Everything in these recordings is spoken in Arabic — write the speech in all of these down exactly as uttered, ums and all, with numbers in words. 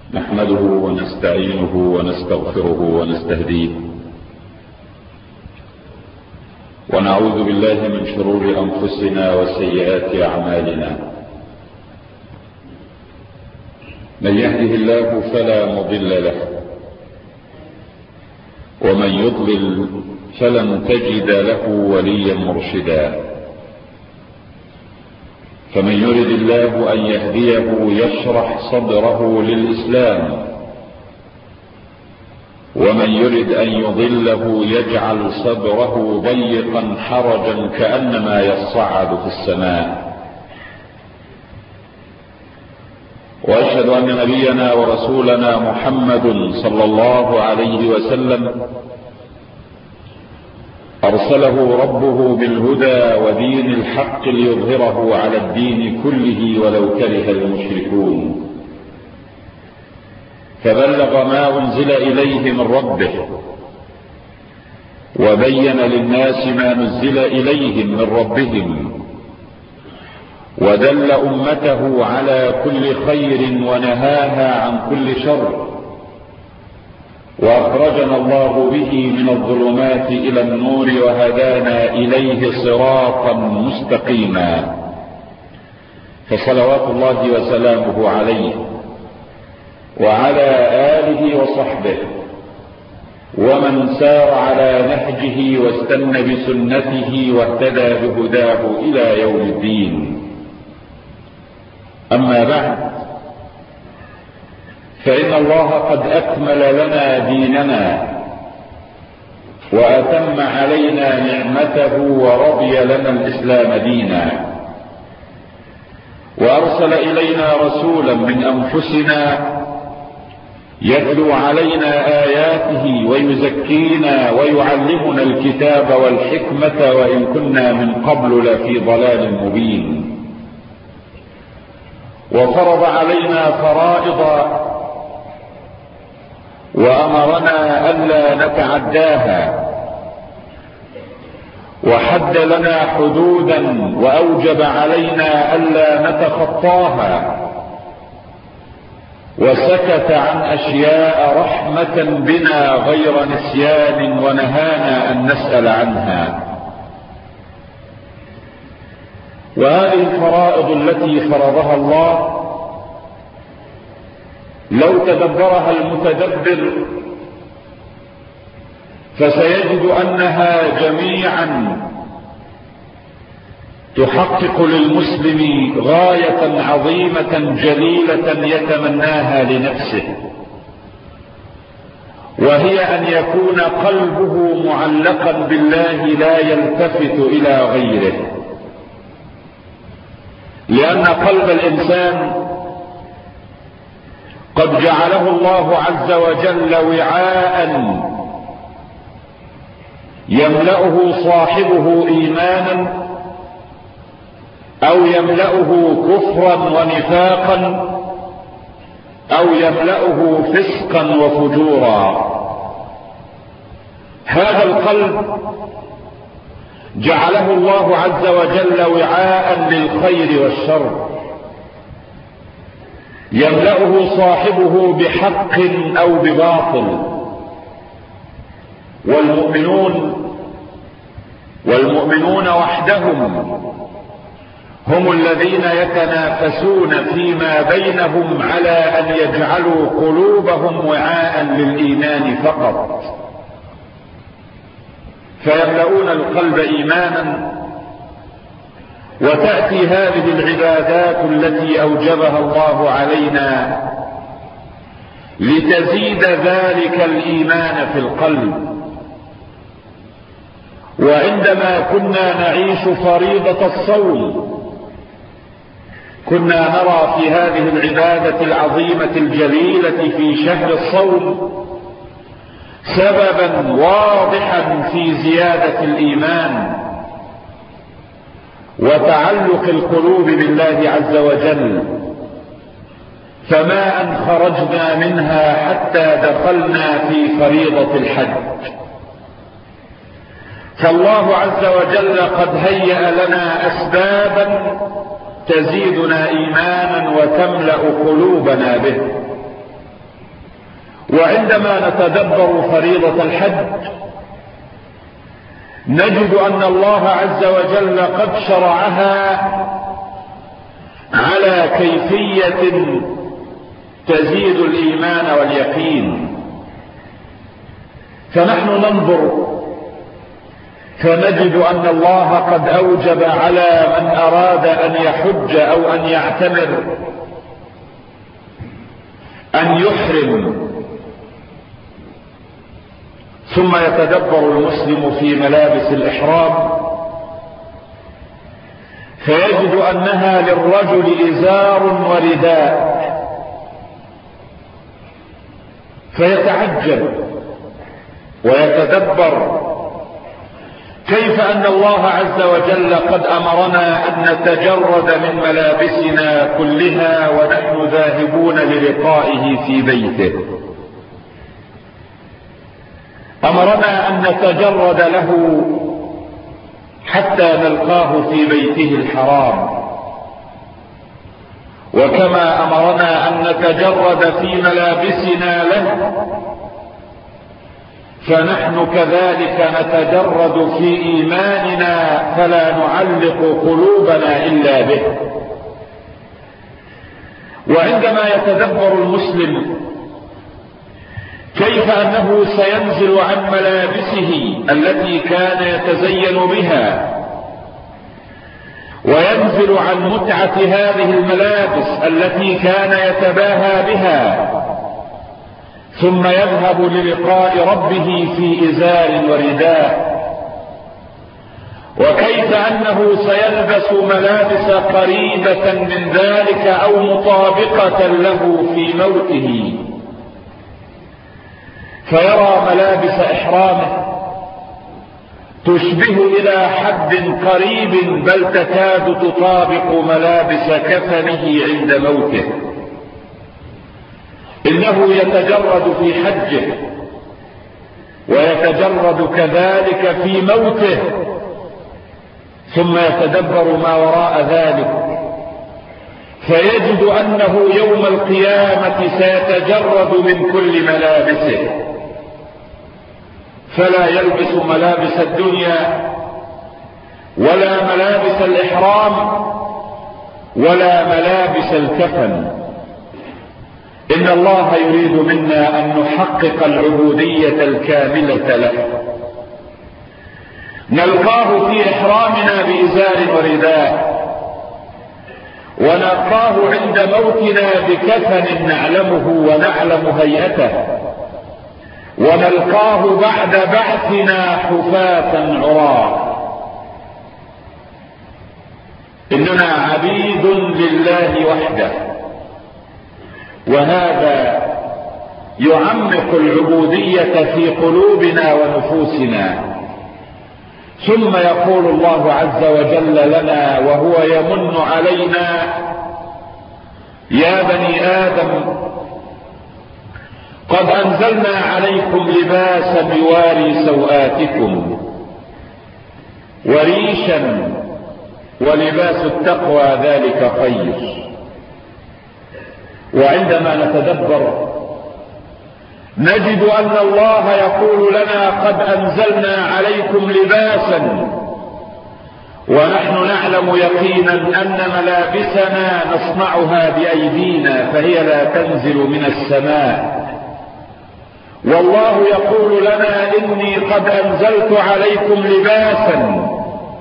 نحمده ونستعينه ونستغفره ونستهديه ونعوذ بالله من شرور أنفسنا وسيئات أعمالنا. من يهده الله فلا مضل له ومن يضلل فلن تجد له وليا مرشدا. فمن يرد الله أن يهديه يشرح صدره للإسلام، ومن يرد أن يضله يجعل صدره ضيقا حرجا كأنما يصعد في السماء. وأشهد أن نبينا ورسولنا محمد صلى الله عليه وسلم أرسله ربه بالهدى ودين الحق ليظهره على الدين كله ولو كره المشركون، فبلغ ما أنزل إليه من ربه وبين للناس ما نزل إليهم من ربهم، ودل أمته على كل خير ونهاها عن كل شر، وأخرجنا الله به من الظلمات إلى النور وهدانا إليه صراطا مستقيما. فصلوات الله وسلامه عليه وعلى آله وصحبه ومن سار على نهجه واستنى بسنته واهتدى بهداه إلى يوم الدين. أما بعد، فإن الله قد أكمل لنا ديننا وأتم علينا نعمته ورضي لنا الإسلام دينا، وأرسل إلينا رسولا من أنفسنا يتلو علينا آياته ويزكينا ويعلمنا الكتاب والحكمة، وإن كنا من قبل لفي ضلال مبين. وفرض علينا فرائض وأمرنا ألا نتعداها، وحد لنا حدودا وأوجب علينا ألا نتخطاها، وسكت عن أشياء رحمة بنا غير نسيان ونهانا أن نسأل عنها. وهذه الفرائض التي فرضها الله لو تدبرها المتدبر فسيجد أنها جميعا تحقق للمسلم غاية عظيمة جليلة يتمناها لنفسه، وهي أن يكون قلبه معلقا بالله لا يلتفت إلى غيره. لأن قلب الإنسان قد جعله الله عز وجل وعاء يملأه صاحبه إيمانا أو يملأه كفرا ونفاقا أو يملأه فسقا وفجورا. هذا القلب جعله الله عز وجل وعاء للخير والشر، يملأه صاحبه بحق أو بباطل. والمؤمنون والمؤمنون وحدهم هم الذين يتنافسون فيما بينهم على أن يجعلوا قلوبهم وعاء للإيمان فقط، فيملؤون القلب إيمانا، وتأتي هذه العبادات التي أوجبها الله علينا لتزيد ذلك الإيمان في القلب. وعندما كنا نعيش فريضة الصوم كنا نرى في هذه العبادة العظيمة الجليلة في شهر الصوم سببا واضحا في زيادة الإيمان وتعلق القلوب بالله عز وجل، فما أن خرجنا منها حتى دخلنا في فريضة الحج. فالله عز وجل قد هيأ لنا أسبابا تزيدنا إيمانا وتملأ قلوبنا به. وعندما نتدبر فريضة الحج نجد أن الله عز وجل قد شرعها على كيفية تزيد الإيمان واليقين. فنحن ننظر فنجد أن الله قد أوجب على من أراد أن يحج أو أن يعتمر أن يحرم، ثم يتدبر المسلم في ملابس الإحرام فيجد أنها للرجل إزار ورداء، فيتعجب ويتدبر كيف أن الله عز وجل قد أمرنا أن نتجرد من ملابسنا كلها ونحن ذاهبون للقائه في بيته. أمرنا أن نتجرد له حتى نلقاه في بيته الحرام، وكما أمرنا أن نتجرد في ملابسنا له فنحن كذلك نتجرد في إيماننا فلا نعلق قلوبنا إلا به. وعندما يتدبر المسلم كيف أنه سينزل عن ملابسه التي كان يتزين بها وينزل عن متعة هذه الملابس التي كان يتباهى بها ثم يذهب للقاء ربه في إزار ورداء، وكيف أنه سيلبس ملابس قريبة من ذلك أو مطابقة له في موته، فيرى ملابس إحرامه تشبه إلى حد قريب بل تكاد تطابق ملابس كفنه عند موته. إنه يتجرد في حجه ويتجرد كذلك في موته، ثم يتدبر ما وراء ذلك فيجد أنه يوم القيامة سيتجرد من كل ملابسه، فلا يلبس ملابس الدنيا ولا ملابس الإحرام ولا ملابس الكفن. إن الله يريد منا أن نحقق العبودية الكاملة له، نلقاه في إحرامنا بإزار ورداء، ونلقاه عند موتنا بكفن نعلمه ونعلم هيئته، ونلقاه بعد بعثنا حفاة عراة. إننا عبيد لله وحده، وهذا يعمق العبودية في قلوبنا ونفوسنا. ثم يقول الله عز وجل لنا وهو يمن علينا: يا بني آدم قد أنزلنا عليكم لباسا يواري سوآتكم وريشا ولباس التقوى ذلك خير. وعندما نتدبر نجد أن الله يقول لنا: قد أنزلنا عليكم لباسا، ونحن نعلم يقينا أن ملابسنا نصنعها بأيدينا فهي لا تنزل من السماء. والله يقول لنا: إني قد أنزلت عليكم لباسا،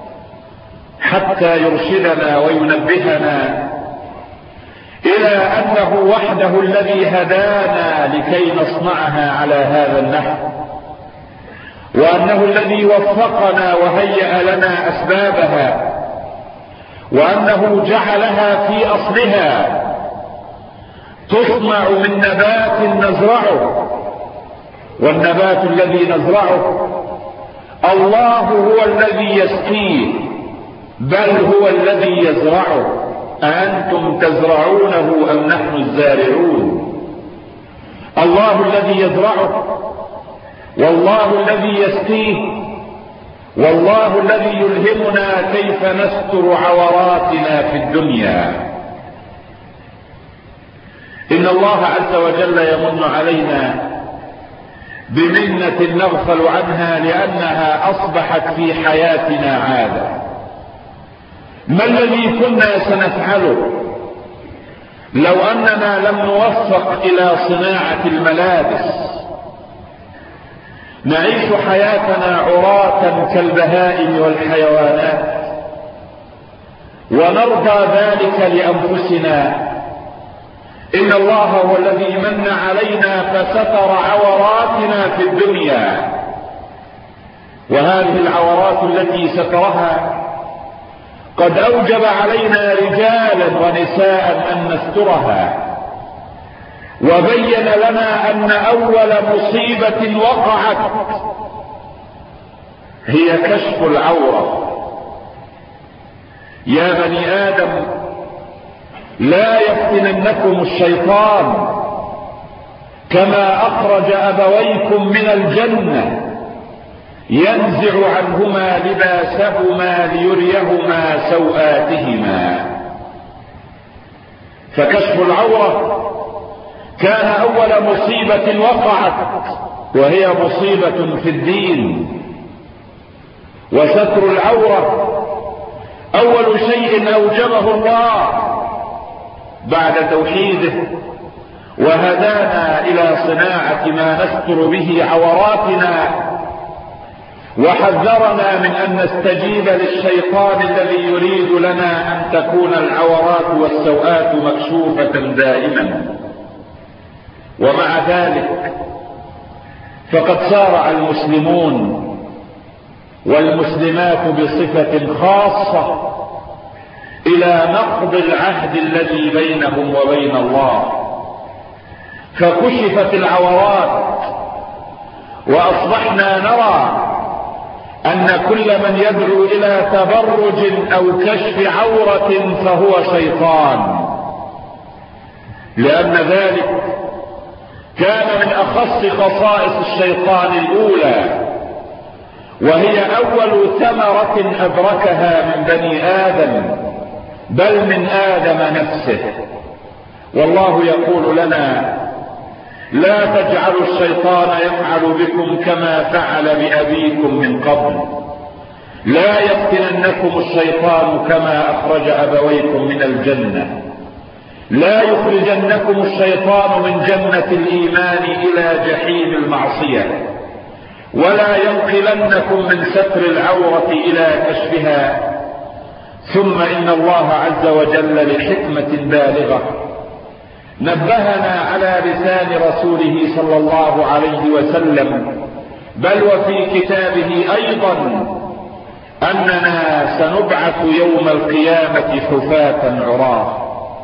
حتى يرشدنا وينبهنا إلى أنه وحده الذي هدانا لكي نصنعها على هذا النحو، وأنه الذي وفقنا وهيأ لنا أسبابها، وأنه جعلها في أصلها تصنع من نبات نزرعه، والنبات الذي نزرعه الله هو الذي يسقيه بل هو الذي يزرعه. أأنتم تزرعونه أم نحن الزارعون؟ الله الذي يزرعه، والله الذي يسقيه، والله الذي يلهمنا كيف نستر عوراتنا في الدنيا. إن الله عز وجل يمن علينا بمنة نغفل عنها لأنها أصبحت في حياتنا عادة. ما الذي كنا سنفعله لو أننا لم نوفق إلى صناعة الملابس؟ نعيش حياتنا عراة كالبهائم والحيوانات، ونرضى ذلك لأنفسنا. إن الله هو الذي من علينا فستر عوراتنا في الدنيا، وهذه العورات التي سترها قد أوجب علينا رجالا ونساء أن نسترها، وبين لنا أن أول مصيبة وقعت هي كشف العورة. يا بني آدم لا يفتننكم الشيطان كما أخرج أبويكم من الجنة ينزع عنهما لباسهما ليريهما سوآتهما. فكشف العورة كان أول مصيبة وقعت، وهي مصيبة في الدين. وستر العورة أول شيء أوجبه الله بعد توحيده وهدانا إلى صناعة ما نستر به عوراتنا، وحذرنا من أن نستجيب للشيطان الذي يريد لنا أن تكون العورات والسوءات مكشوفة دائما. ومع ذلك فقد سارع المسلمون والمسلمات بصفة خاصة إلى نقض العهد الذي بينهم وبين الله، فكشفت العورات، وأصبحنا نرى أن كل من يدعو إلى تبرج أو كشف عورة فهو شيطان، لأن ذلك كان من أخص خصائص الشيطان الأولى، وهي أول ثمرة أدركها من بني آدم، بل من آدم نفسه. والله يقول لنا: لا تجعلوا الشيطان يفعل بكم كما فعل بأبيكم من قبل، لا يفتننكم الشيطان كما أخرج أبويكم من الجنة، لا يخرجنكم الشيطان من جنة الإيمان إلى جحيم المعصية، ولا ينقلنكم من ستر العورة إلى كشفها. ثم إن الله عز وجل لحكمة بالغة نبهنا على لسان رسوله صلى الله عليه وسلم، بل وفي كتابه أيضا، أننا سنبعث يوم القيامة حفاة عراة.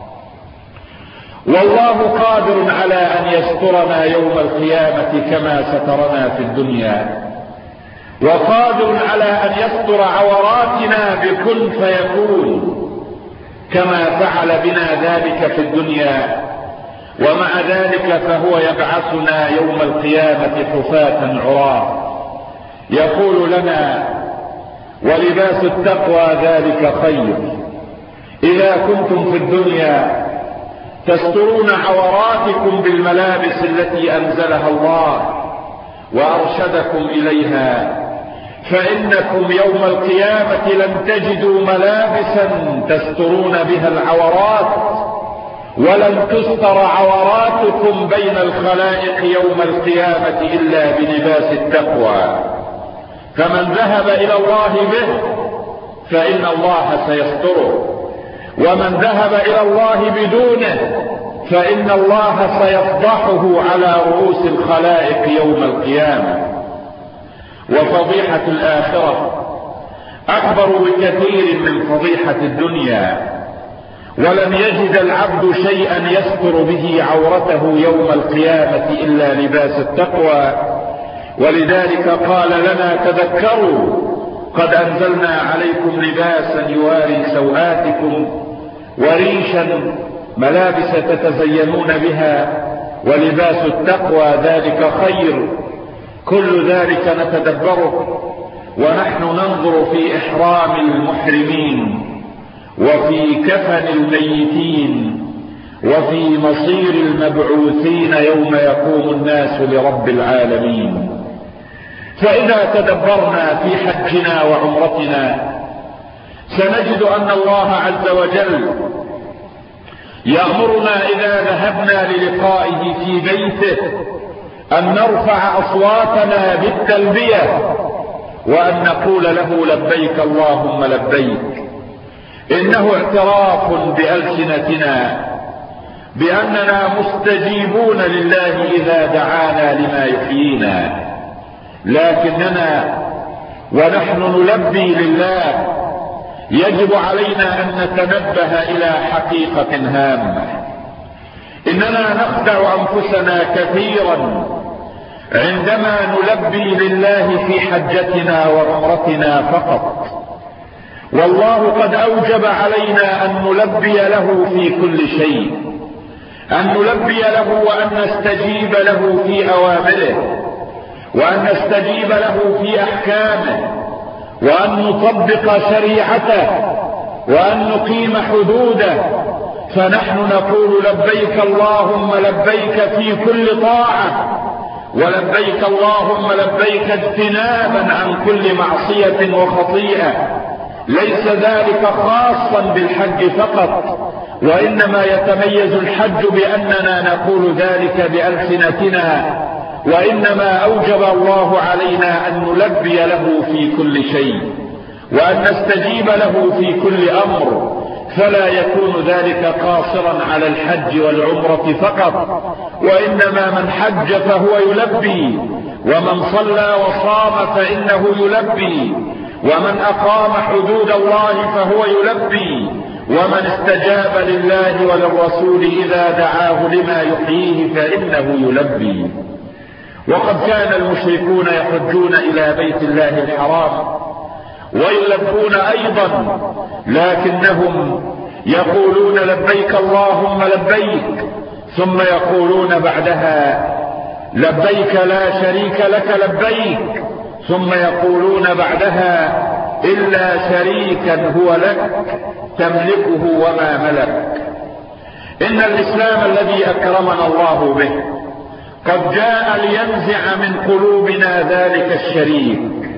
والله قادر على أن يسترنا يوم القيامة كما سترنا في الدنيا، وقادر على أن يستر عوراتنا بكن فيكون كما فعل بنا ذلك في الدنيا. ومع ذلك فهو يبعثنا يوم القيامة حفاة عراة، يقول لنا: ولباس التقوى ذلك خير. إذا كنتم في الدنيا تسترون عوراتكم بالملابس التي أنزلها الله وأرشدكم إليها، فإنكم يوم القيامة لن تجدوا ملابسا تسترون بها العورات، ولن تستر عوراتكم بين الخلائق يوم القيامة إلا بلباس التقوى. فمن ذهب إلى الله به فإن الله سيستره، ومن ذهب إلى الله بدونه فإن الله سيفضحه على رؤوس الخلائق يوم القيامة. وفضيحة الآخرة أكبر بكثير من فضيحة الدنيا، ولن يجد العبد شيئا يستر به عورته يوم القيامة إلا لباس التقوى. ولذلك قال لنا: تذكروا قد أنزلنا عليكم لباسا يواري سوآتكم وريشا، ملابس تتزينون بها، ولباس التقوى ذلك خير. كل ذلك نتدبره ونحن ننظر في إحرام المحرمين، وفي كفن الميتين، وفي مصير المبعوثين يوم يقوم الناس لرب العالمين. فإذا تدبرنا في حجنا وعمرتنا سنجد أن الله عز وجل يأمرنا إذا ذهبنا للقائه في بيته أن نرفع أصواتنا بالتلبية وأن نقول له لبيك اللهم لبيك. إنه اعتراف بألسنتنا بأننا مستجيبون لله إذا دعانا لما يحيينا، لكننا ونحن نلبي لله يجب علينا أن نتنبه إلى حقيقة هامة. إننا نخدع أنفسنا كثيرا عندما نلبي لله في حجتنا وعمرتنا فقط، والله قد أوجب علينا أن نلبي له في كل شيء، أن نلبي له وأن نستجيب له في أوامره، وأن نستجيب له في أحكامه، وأن نطبق شريعته، وأن نقيم حدوده. فنحن نقول لبيك اللهم لبيك في كل طاعة، ولبيك اللهم لبيك اجتنابا عن كل معصية وخطيئة. ليس ذلك خاصا بالحج فقط، وإنما يتميز الحج بأننا نقول ذلك بألسنتنا، وإنما أوجب الله علينا أن نلبي له في كل شيء وأن نستجيب له في كل أمر، فلا يكون ذلك قاصرا على الحج والعمرة فقط، وإنما من حج فهو يلبي، ومن صلى وصام فإنه يلبي، ومن أقام حدود الله فهو يلبي، ومن استجاب لله وللرسول إذا دعاه لما يحييه فإنه يلبي. وقد كان المشركون يحجون إلى بيت الله الحرام ويلبون أيضا، لكنهم يقولون لبيك اللهم لبيك، ثم يقولون بعدها لبيك لا شريك لك لبيك، ثم يقولون بعدها إلا شريكا هو لك تملكه وما ملك. إن الإسلام الذي أكرمنا الله به قد جاء لينزع من قلوبنا ذلك الشريك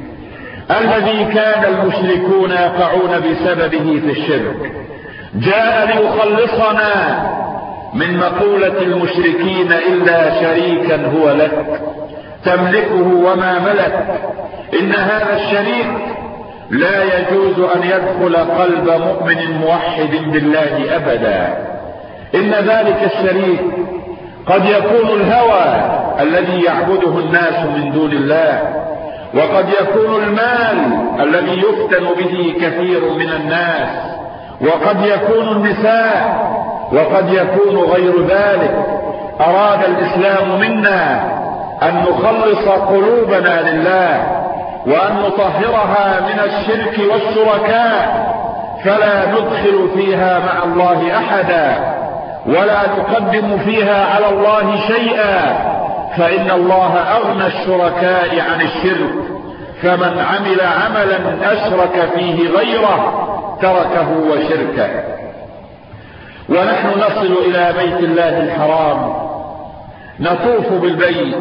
الذي كان المشركون يقعون بسببه في الشرك. جاء ليخلصنا من مقولة المشركين إلا شريكا هو لك تملكه وما ملك. إن هذا الشريك لا يجوز أن يدخل قلب مؤمن موحد بالله أبدا. إن ذلك الشريك قد يكون الهوى الذي يعبده الناس من دون الله، وقد يكون المال الذي يفتن به كثير من الناس، وقد يكون النساء، وقد يكون غير ذلك. أراد الإسلام منا أن نخلص قلوبنا لله وأن نطهرها من الشرك والشركاء، فلا ندخل فيها مع الله أحدا ولا نقدم فيها على الله شيئا، فإن الله أغنى الشركاء عن الشرك، فمن عمل عملا أشرك فيه غيره تركه وشركه. ونحن نصل إلى بيت الله الحرام نطوف بالبيت،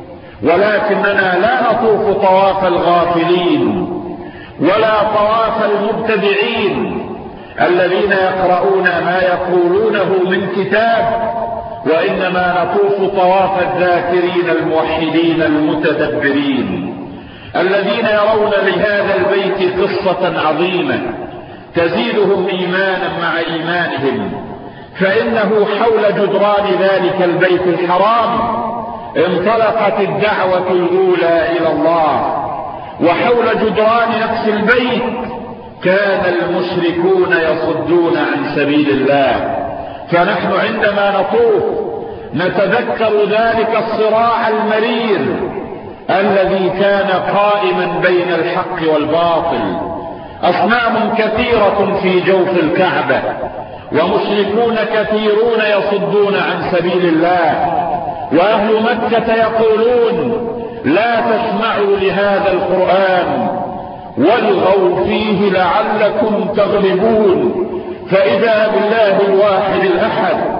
ولكننا لا نطوف طواف الغافلين ولا طواف المبتدعين الذين يقرؤون ما يقولونه من كتاب، وإنما نطوف طواف الذاكرين الموحدين المتدبرين الذين يرون لهذا البيت قصة عظيمة تزيدهم إيمانا مع إيمانهم. فإنه حول جدران ذلك البيت الحرام انطلقت الدعوة الأولى إلى الله، وحول جدران نفس البيت كان المشركون يصدون عن سبيل الله. فنحن عندما نطوف نتذكر ذلك الصراع المرير الذي كان قائما بين الحق والباطل. أصنام كثيرة في جوف الكعبة، ومشركون كثيرون يصدون عن سبيل الله، وأهل مكة يقولون لا تسمعوا لهذا القرآن والغوا فيه لعلكم تغلبون. فإذا بالله الواحد الأحد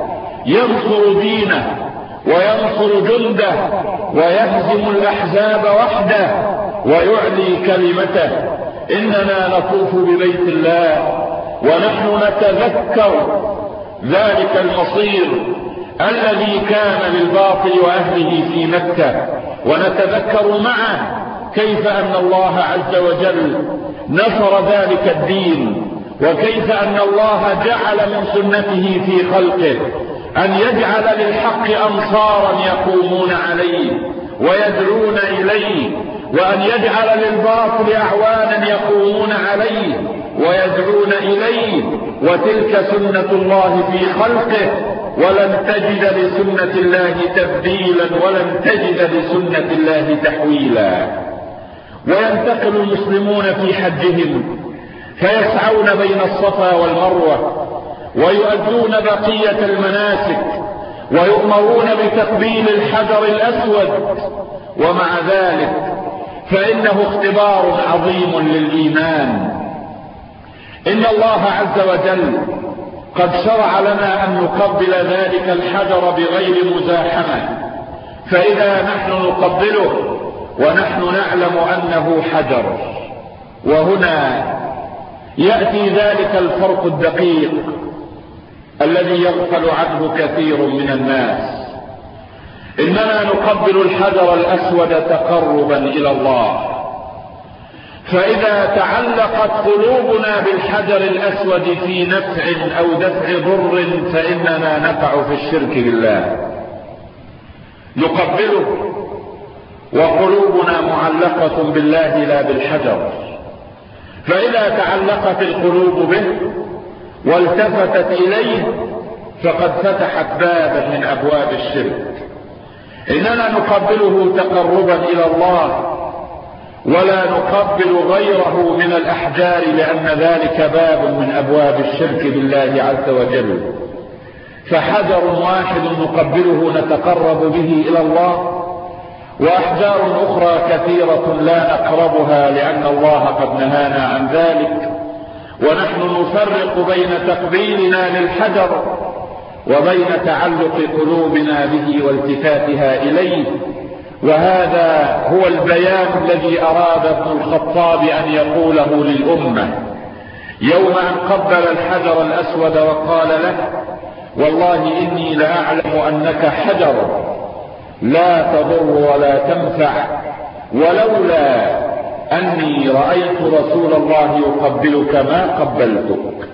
ينصر دينه وينصر جنده ويهزم الأحزاب وحده ويعلي كلمته. إننا نطوف ببيت الله ونحن نتذكر ذلك المصير الذي كان للباطل وأهله في مكة، ونتذكر معه كيف أن الله عز وجل نصر ذلك الدين، وكيف أن الله جعل من سنته في خلقه أن يجعل للحق أنصارا يقومون عليه ويدعون إليه، وأن يجعل للباطل أعوانا يقومون عليه ويدعون إليه. وتلك سنة الله في خلقه، ولن تجد لسنة الله تبديلا ولن تجد لسنة الله تحويلا. وينتقل المسلمون في حجهم فيسعون بين الصفا والمروة ويؤدون بقية المناسك ويؤمرون بتقبيل الحجر الأسود، ومع ذلك فإنه اختبار عظيم للإيمان. إن الله عز وجل قد شرع لنا أن نقبل ذلك الحجر بغير مزاحمة، فإذا نحن نقبله ونحن نعلم أنه حجر. وهنا يأتي ذلك الفرق الدقيق الذي يغفل عنه كثير من الناس. إننا نقبل الحجر الأسود تقربا إلى الله، فإذا تعلقت قلوبنا بالحجر الأسود في نفع أو دفع ضر فإننا نقع في الشرك بالله. نقبله وقلوبنا معلقة بالله لا بالحجر، فإذا تعلقت القلوب به والتفتت إليه فقد فتحت بابا من أبواب الشرك. إننا نقبله تقربا إلى الله ولا نقبل غيره من الأحجار، لأن ذلك باب من أبواب الشرك بالله عز وجل. فحجر واحد نقبله نتقرب به إلى الله، وأحجار أخرى كثيرة لا نقربها لأن الله قد نهانا عن ذلك. ونحن نفرق بين تقبيلنا للحجر وبين تعلق قلوبنا به والتفاتها إليه. وهذا هو البيان الذي أراد ابن الخطاب أن يقوله للأمة يوم أن قبل الحجر الأسود وقال له: والله إني لأعلم أنك حجر لا تضر ولا تنفع، ولولا أني رأيت رسول الله يقبلك ما قبلتك.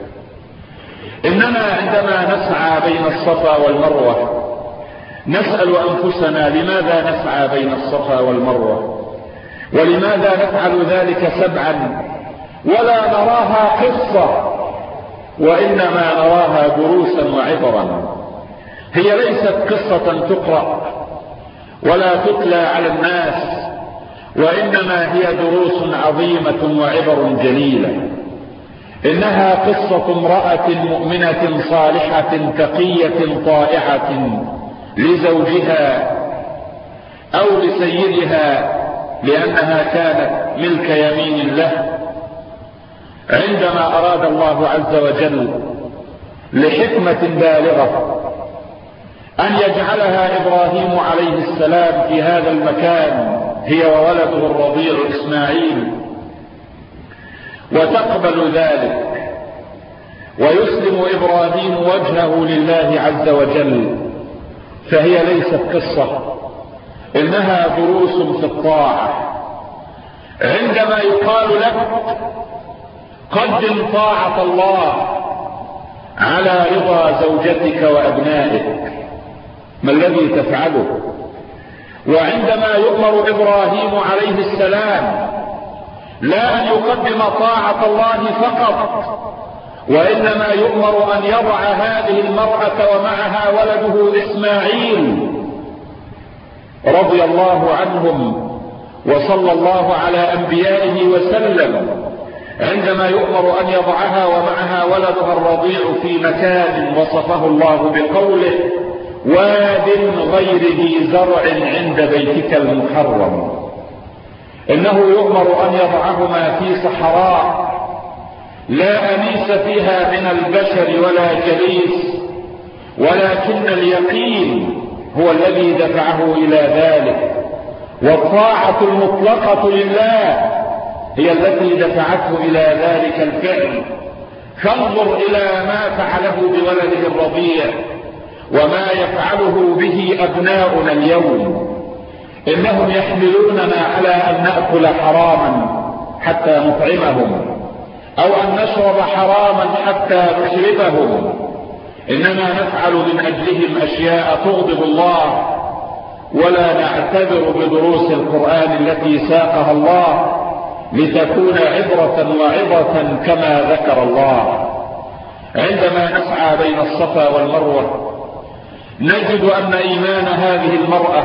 إننا عندما نسعى بين الصفا والمروة نسأل أنفسنا: لماذا نسعى بين الصفا والمروة؟ ولماذا نفعل ذلك سبعا ولا نراها قصة، وإنما نراها دروسا وعبرا؟ هي ليست قصة تقرأ ولا تتلى على الناس، وإنما هي دروس عظيمة وعبر جليلة. إنها قصة امرأة مؤمنة صالحة تقية طائعة لزوجها أو لسيدها لأنها كانت ملك يمين له، عندما أراد الله عز وجل لحكمة بالغة أن يجعلها إبراهيم عليه السلام في هذا المكان هي وولده الرضيع إسماعيل، وتقبل ذلك ويسلم إبراهيم وجهه لله عز وجل، فهي ليست قصة، إنها دروس في الطاعة. عندما يقال لك قدم طاعة الله على رضا زوجتك وأبنائك، ما الذي تفعله؟ وعندما يؤمر إبراهيم عليه السلام لا أن يقدم طاعة الله فقط، وإنما يؤمر أن يضع هذه المرأة ومعها ولده إسماعيل رضي الله عنهم وصلى الله على أنبيائه وسلم، عندما يؤمر أن يضعها ومعها ولدها الرضيع في مكان وصفه الله بقوله: واد غير ذي زرع عند بيتك المحرم. إنه يؤمر أن يضعهما في صحراء لا أنيس فيها من البشر ولا جليس، ولكن اليقين هو الذي دفعه إلى ذلك، والطاعة المطلقة لله هي التي دفعته إلى ذلك الفعل. فانظر إلى ما فعله بولده الرضيع وما يفعله به أبناؤنا اليوم. إنهم يحملوننا على أن نأكل حراما حتى نطعمهم، أو أن نشرب حراما حتى نشربهم. إنما نفعل من أجلهم أشياء تغضب الله، ولا نعتبر بدروس القرآن التي ساقها الله لتكون عبرة وعظة كما ذكر الله. عندما نسعى بين الصفا والمروة نجد أن إيمان هذه المرأة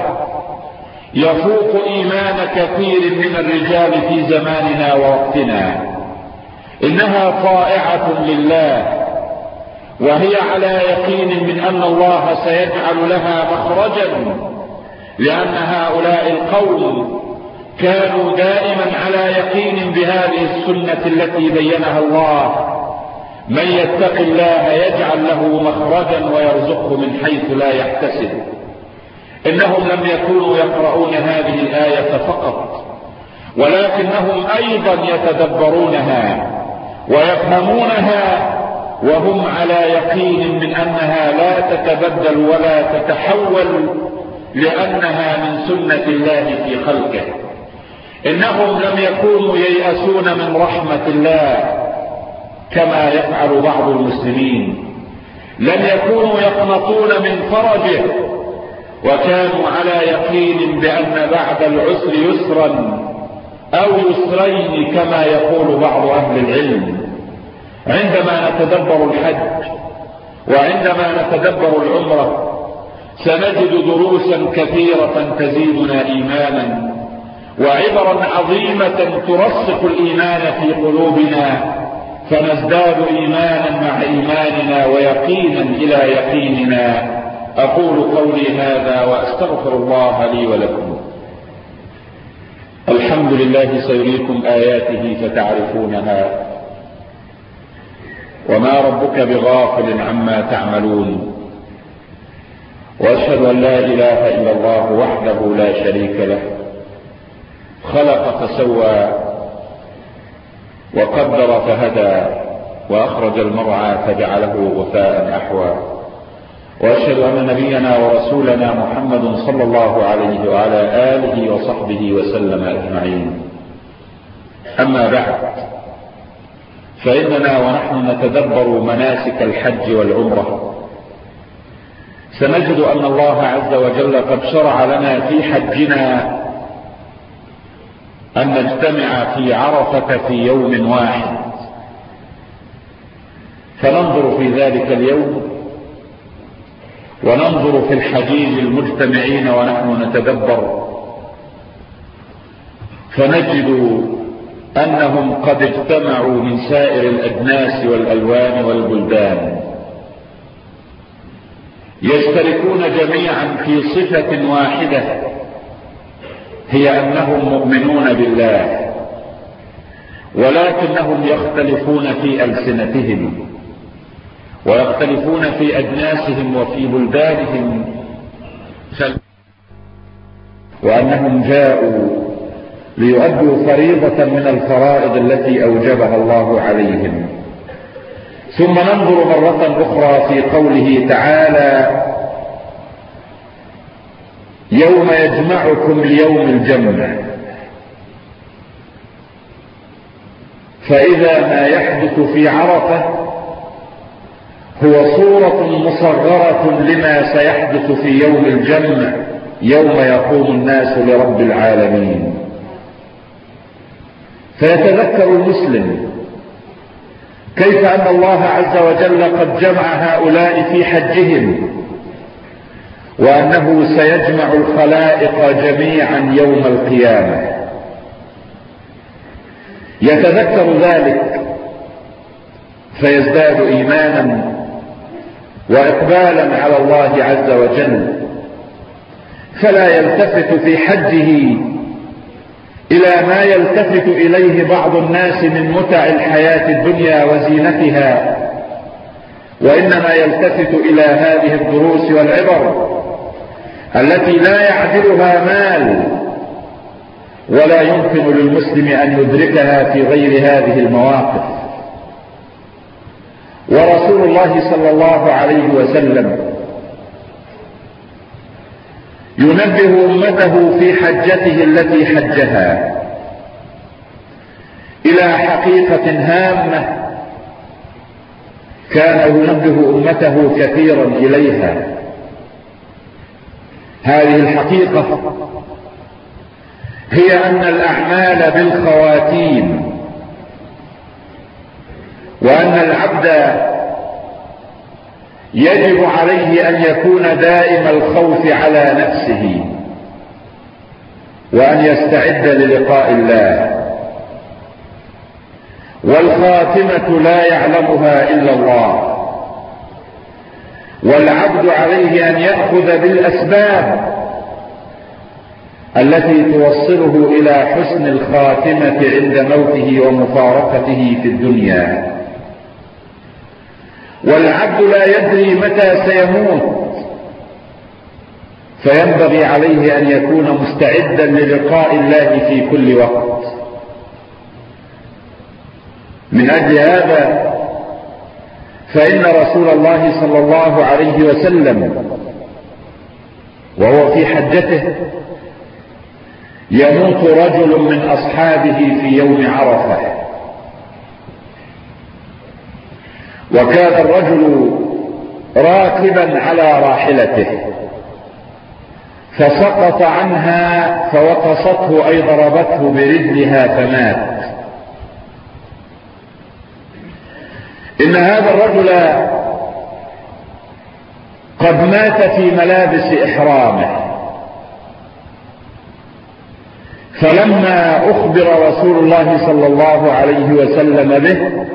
يفوق إيمان كثير من الرجال في زماننا ووقتنا. إنها طائعة لله، وهي على يقين من أن الله سيجعل لها مخرجا، لأن هؤلاء القوم كانوا دائما على يقين بهذه السنة التي بينها الله: من يتق الله يجعل له مخرجا ويرزقه من حيث لا يحتسب. إنهم لم يكونوا يقرؤون هذه الآية فقط، ولكنهم أيضا يتدبرونها ويفهمونها، وهم على يقين من أنها لا تتبدل ولا تتحول، لأنها من سنة الله في خلقه. إنهم لم يكونوا ييأسون من رحمة الله كما يفعل بعض المسلمين، لم يكونوا يقنطون من فرجه، وكانوا على يقين بأن بعد العسر يسرا أو يسرين كما يقول بعض أهل العلم. عندما نتدبر الحج وعندما نتدبر العمرة سنجد دروسا كثيرة تزيدنا إيمانا، وعبرا عظيمة ترسخ الإيمان في قلوبنا، فنزداد إيمانا مع إيماننا ويقينا إلى يقيننا. أقول قولي هذا وأستغفر الله لي ولكم. الحمد لله سيريكم آياته فتعرفونها، وما ربك بغافل عما تعملون. وأشهد أن لا إله إلا الله وحده لا شريك له، خلق فسوى وقدر فهدى، وأخرج المرعى فجعله غثاء أحوى. وأشهد أن نبينا ورسولنا محمد صلى الله عليه وعلى آله وصحبه وسلم أجمعين. أما بعد، فإننا ونحن نتدبر مناسك الحج والعمرة سنجد أن الله عز وجل قد شرع لنا في حجنا أن نجتمع في عرفة في يوم واحد، فننظر في ذلك اليوم وننظر في الحجيج المجتمعين ونحن نتدبر، فنجد أنهم قد اجتمعوا من سائر الأجناس والألوان والبلدان، يشتركون جميعا في صفة واحدة، هي أنهم مؤمنون بالله، ولكنهم يختلفون في ألسنتهم ويختلفون في أجناسهم وفي بلدانهم، وأنهم جاءوا ليؤدوا فريضة من الفرائض التي أوجبها الله عليهم. ثم ننظر مرة أخرى في قوله تعالى: يوم يجمعكم ليوم الجمع. فإذا ما يحدث في عرفة هو صورة مصغرة لما سيحدث في يوم الجمع، يوم يقوم الناس لرب العالمين. فيتذكر المسلم كيف أن الله عز وجل قد جمع هؤلاء في حجهم، وأنه سيجمع الخلائق جميعا يوم القيامة. يتذكر ذلك فيزداد إيمانا وإقبالا على الله عز وجل، فلا يلتفت في حجه إلى ما يلتفت إليه بعض الناس من متع الحياة الدنيا وزينتها، وإنما يلتفت إلى هذه الدروس والعبر التي لا يعدلها مال ولا يمكن للمسلم أن يدركها في غير هذه المواقف. ورسول الله صلى الله عليه وسلم ينبه أمته في حجته التي حجها إلى حقيقة هامة كان ينبه أمته كثيرا إليها. هذه الحقيقة هي أن الأعمال بالخواتيم، وأن العبد يجب عليه أن يكون دائم الخوف على نفسه وأن يستعد للقاء الله، والخاتمة لا يعلمها إلا الله، والعبد عليه أن يأخذ بالأسباب التي توصله إلى حسن الخاتمة عند موته ومفارقته في الدنيا. والعبد لا يدري متى سيموت، فينبغي عليه أن يكون مستعدا للقاء الله في كل وقت. من أجل هذا فإن رسول الله صلى الله عليه وسلم وهو في حجته يموت رجل من أصحابه في يوم عرفة، وكان الرجل راكبا على راحلته فسقط عنها فوقصته أي ضربته برجلها فمات. إن هذا الرجل قد مات في ملابس إحرامه، فلما أخبر رسول الله صلى الله عليه وسلم به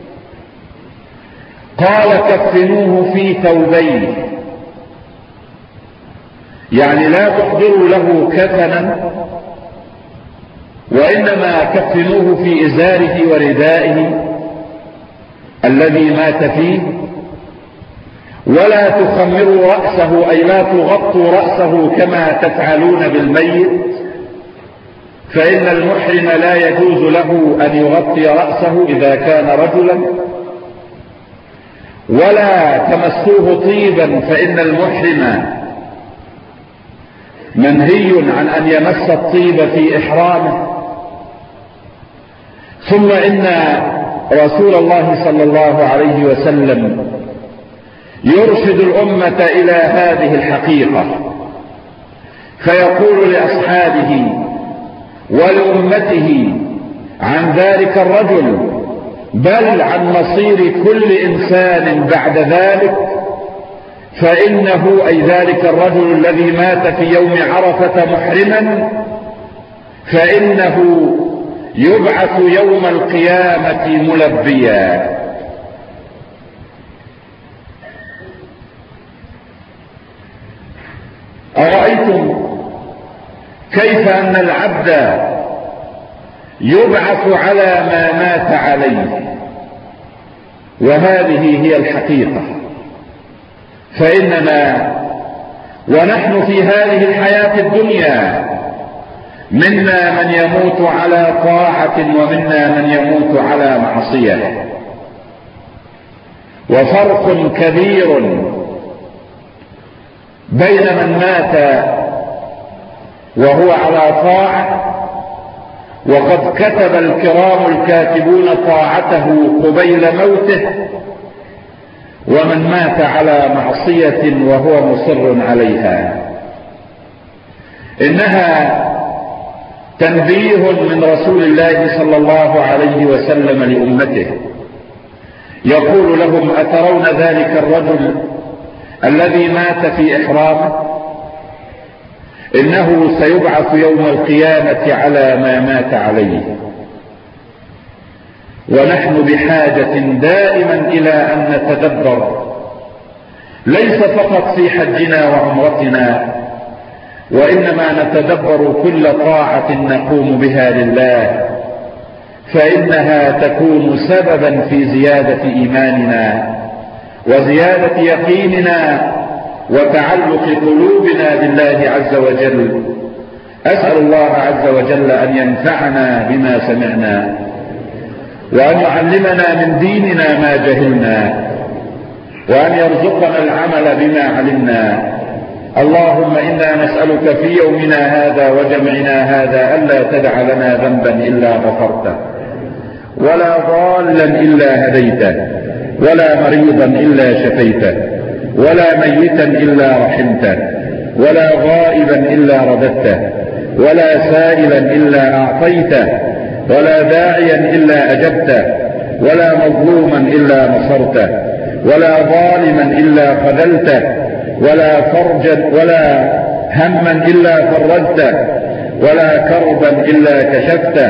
قال كفنوه في ثوبين، يعني لا تحضروا له كفنا، وإنما كفنوه في إزاره وردائه الذي مات فيه، ولا تخمروا رأسه أي لا تغطوا رأسه كما تفعلون بالميت، فإن المحرم لا يجوز له أن يغطي رأسه إذا كان رجلا، ولا تمسوه طيبا فإن المحرم منهي عن أن يمس الطيب في إحرامه. ثم إن رسول الله صلى الله عليه وسلم يرشد الأمة إلى هذه الحقيقة، فيقول لأصحابه ولأمته عن ذلك الرجل بل عن مصير كل إنسان بعد ذلك، فإنه أي ذلك الرجل الذي مات في يوم عرفة محرما فإنه يبعث يوم القيامة ملبيا. أرأيتم كيف أن العبد يبعث على ما مات عليه، وهذه هي الحقيقة. فإننا ونحن في هذه الحياة الدنيا منا من يموت على طاعة ومنا من يموت على معصية، وفرق كبير بين من مات وهو على طاعة وقد كتب الكرام الكاتبون طاعته قبيل موته، ومن مات على معصية وهو مصر عليها. إنها تنبيه من رسول الله صلى الله عليه وسلم لأمته، يقول لهم أترون ذلك الرجل الذي مات في إحرامه إنه سيبعث يوم القيامة على ما مات عليه. ونحن بحاجة دائما إلى أن نتدبر ليس فقط في حجنا وعمرتنا، وإنما نتدبر كل طاعة نقوم بها لله، فإنها تكون سببا في زيادة إيماننا وزيادة يقيننا وتعلق قلوبنا بالله عز وجل. أسأل الله عز وجل أن ينفعنا بما سمعنا، وأن يعلمنا من ديننا ما جهلنا، وأن يرزقنا العمل بما علمنا. اللهم إنا نسألك في يومنا هذا وجمعنا هذا ألا تدع لنا ذنبا إلا غفرته، ولا ضالا إلا هديته، ولا مريضا إلا شفيته، ولا ميتا إلا رحمته، ولا غائبا إلا رددته، ولا سائلا إلا أعطيته، ولا داعيا إلا أجبته، ولا مظلوما إلا نصرته، ولا ظالما إلا خذلته، ولا فرجا ولا هما إلا فرجته، ولا كربا إلا كشفته،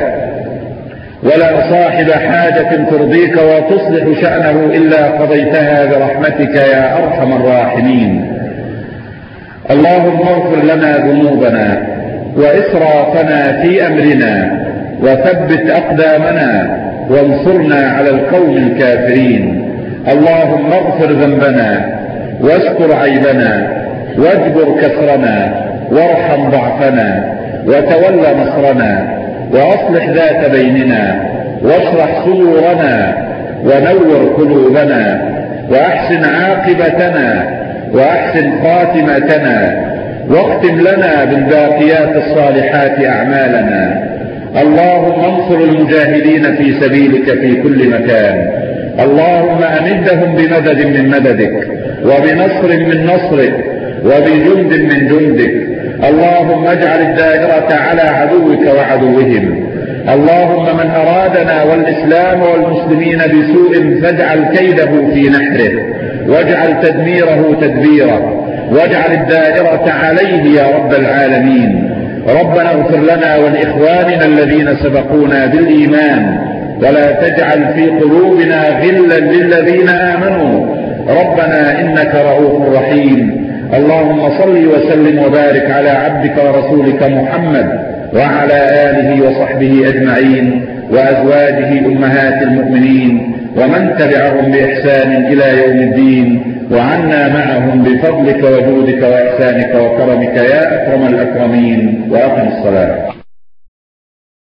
ولا صاحب حاجة ترضيك وتصلح شأنه إلا قضيتها برحمتك يا أرحم الراحمين. اللهم اغفر لنا ذنوبنا وإسرافنا في أمرنا، وثبت أقدامنا وانصرنا على القوم الكافرين. اللهم اغفر ذنبنا واستر عيبنا واجبر كسرنا وارحم ضعفنا وتول نصرنا وأصلح ذات بيننا واشرح صدورنا ونور قلوبنا وأحسن عاقبتنا وأحسن خاتمتنا واختم لنا بالباقيات الصالحات أعمالنا. اللهم انصر المجاهدين في سبيلك في كل مكان. اللهم أمدهم بمدد من مددك وبنصر من نصرك وبجند من جندك. اللهم اجعل الدائرة على عدوك وعدوهم. اللهم من أرادنا والإسلام والمسلمين بسوء فاجعل كيده في نحره واجعل تدميره تدبيره واجعل الدائرة عليه يا رب العالمين. ربنا اغفر لنا ولإخواننا الذين سبقونا بالإيمان ولا تجعل في قلوبنا غلا للذين آمنوا ربنا إنك رؤوف رحيم. اللهم صل وسلم وبارك على عبدك ورسولك محمد وعلى آله وصحبه أجمعين وأزواجه أمهات المؤمنين ومن تبعهم بإحسان إلى يوم الدين، وعنا معهم بفضلك وجودك وإحسانك وكرمك يا أكرم الأكرمين. وأقم الصلاة.